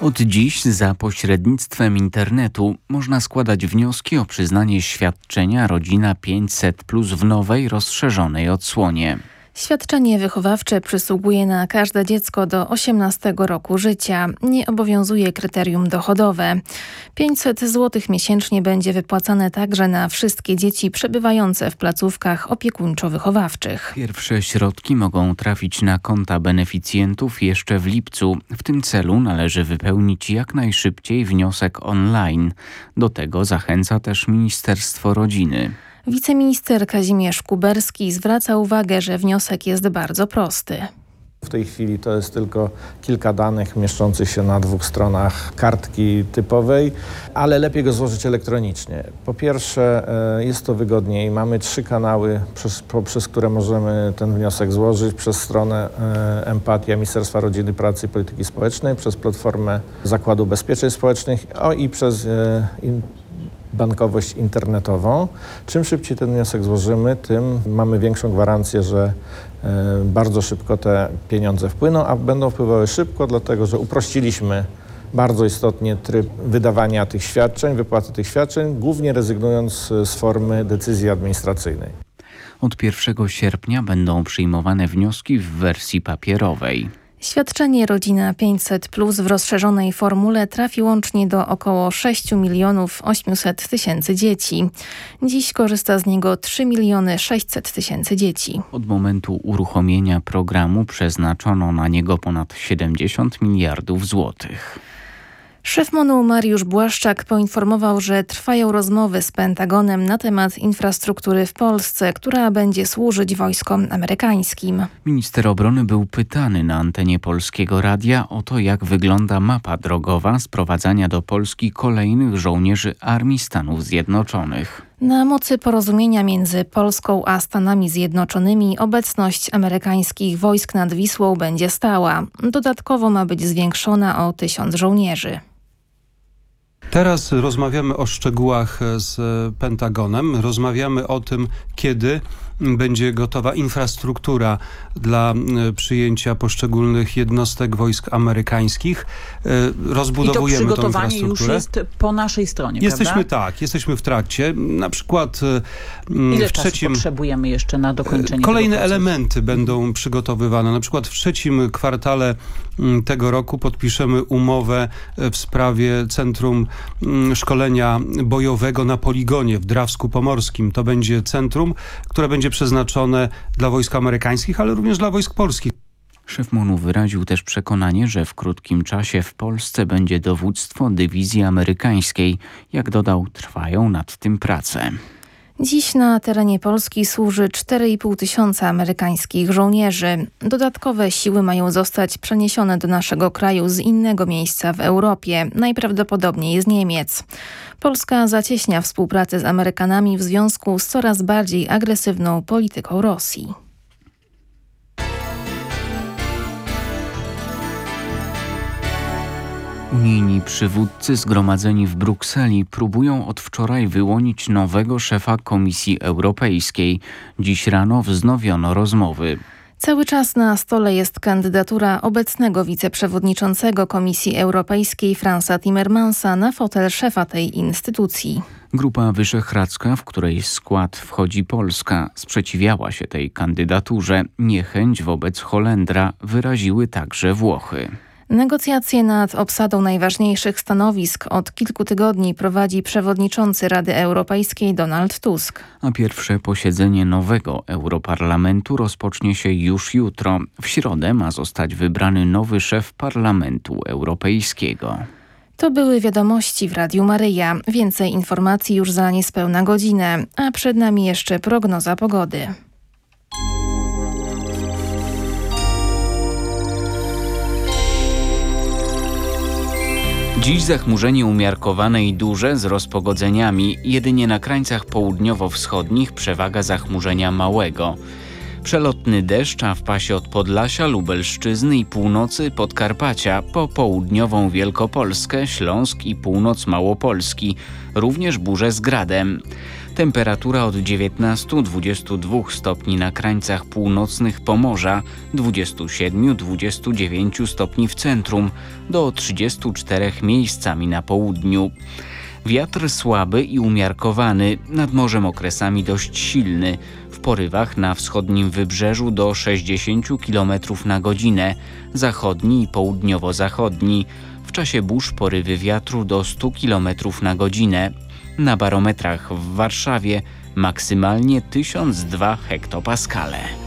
Od dziś za pośrednictwem internetu można składać wnioski o przyznanie świadczenia Rodzina 500+ w nowej, rozszerzonej odsłonie. Świadczenie wychowawcze przysługuje na każde dziecko do 18 roku życia. Nie obowiązuje kryterium dochodowe. 500 zł miesięcznie będzie wypłacane także na wszystkie dzieci przebywające w placówkach opiekuńczo-wychowawczych. Pierwsze środki mogą trafić na konta beneficjentów jeszcze w lipcu. W tym celu należy wypełnić jak najszybciej wniosek online. Do tego zachęca też Ministerstwo Rodziny. Wiceminister Kazimierz Kuberski zwraca uwagę, że wniosek jest bardzo prosty. W tej chwili to jest tylko kilka danych mieszczących się na 2 stronach kartki typowej, ale lepiej go złożyć elektronicznie. Po pierwsze jest to wygodniej. Mamy 3 kanały, przez które możemy ten wniosek złożyć. Przez stronę Empatia Ministerstwa Rodziny, Pracy i Polityki Społecznej, przez platformę Zakładu Ubezpieczeń Społecznych i przez bankowość internetową. Czym szybciej ten wniosek złożymy, tym mamy większą gwarancję, że bardzo szybko te pieniądze wpłyną, a będą wpływały szybko, dlatego że uprościliśmy bardzo istotnie tryb wydawania tych świadczeń, wypłaty tych świadczeń, głównie rezygnując z formy decyzji administracyjnej. Od 1 sierpnia będą przyjmowane wnioski w wersji papierowej. Świadczenie Rodzina 500+ w rozszerzonej formule trafi łącznie do około 6 800 000 dzieci. Dziś korzysta z niego 3 600 000 dzieci. Od momentu uruchomienia programu przeznaczono na niego ponad 70 miliardów złotych. Szef MON-u Mariusz Błaszczak poinformował, że trwają rozmowy z Pentagonem na temat infrastruktury w Polsce, która będzie służyć wojskom amerykańskim. Minister obrony był pytany na antenie Polskiego Radia o to, jak wygląda mapa drogowa sprowadzania do Polski kolejnych żołnierzy Armii Stanów Zjednoczonych. Na mocy porozumienia między Polską a Stanami Zjednoczonymi obecność amerykańskich wojsk nad Wisłą będzie stała. Dodatkowo ma być zwiększona o 1000 żołnierzy. Teraz rozmawiamy o szczegółach z Pentagonem. Rozmawiamy o tym, kiedy będzie gotowa infrastruktura dla przyjęcia poszczególnych jednostek wojsk amerykańskich. Rozbudowujemy tą infrastrukturę. I to przygotowanie już jest po naszej stronie, prawda? Jesteśmy w trakcie. Na przykład Ile czasu potrzebujemy jeszcze na dokończenie kolejne tego procesu? elementy będą przygotowywane. Na przykład w 3. kwartale tego roku podpiszemy umowę w sprawie Centrum Szkolenia Bojowego na poligonie w Drawsku Pomorskim. To będzie centrum, które będzie przeznaczone dla wojsk amerykańskich, ale również dla wojsk polskich. Szef MON-u wyraził też przekonanie, że w krótkim czasie w Polsce będzie dowództwo dywizji amerykańskiej. Jak dodał, trwają nad tym prace. Dziś na terenie Polski służy 4,5 tysiąca amerykańskich żołnierzy. Dodatkowe siły mają zostać przeniesione do naszego kraju z innego miejsca w Europie, najprawdopodobniej z Niemiec. Polska zacieśnia współpracę z Amerykanami w związku z coraz bardziej agresywną polityką Rosji. Unijni przywódcy zgromadzeni w Brukseli próbują od wczoraj wyłonić nowego szefa Komisji Europejskiej. Dziś rano wznowiono rozmowy. Cały czas na stole jest kandydatura obecnego wiceprzewodniczącego Komisji Europejskiej Fransa Timmermansa na fotel szefa tej instytucji. Grupa wyszehradzka, w której skład wchodzi Polska, sprzeciwiała się tej kandydaturze. Niechęć wobec Holendra wyraziły także Włochy. Negocjacje nad obsadą najważniejszych stanowisk od kilku tygodni prowadzi przewodniczący Rady Europejskiej Donald Tusk. A pierwsze posiedzenie nowego Europarlamentu rozpocznie się już jutro. W środę ma zostać wybrany nowy szef Parlamentu Europejskiego. To były wiadomości w Radiu Maryja. Więcej informacji już za niespełna godzinę, a przed nami jeszcze prognoza pogody. Dziś zachmurzenie umiarkowane i duże z rozpogodzeniami. Jedynie na krańcach południowo-wschodnich przewaga zachmurzenia małego. Przelotny deszcz, a w pasie od Podlasia, Lubelszczyzny i północy Podkarpacia po południową Wielkopolskę, Śląsk i północ Małopolski. Również burze z gradem. Temperatura od 19-22 stopni na krańcach północnych Pomorza, 27-29 stopni w centrum, do 34 miejscami na południu. Wiatr słaby i umiarkowany, nad morzem okresami dość silny, w porywach na wschodnim wybrzeżu do 60 km na godzinę, zachodni i południowo-zachodni, w czasie burz porywy wiatru do 100 km na godzinę. Na barometrach w Warszawie maksymalnie 1002 hektopaskale.